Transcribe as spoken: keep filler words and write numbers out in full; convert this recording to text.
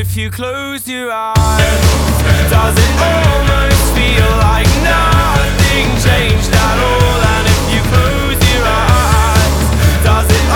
if you close your eyes? Does it almost feel like nothing changed at all?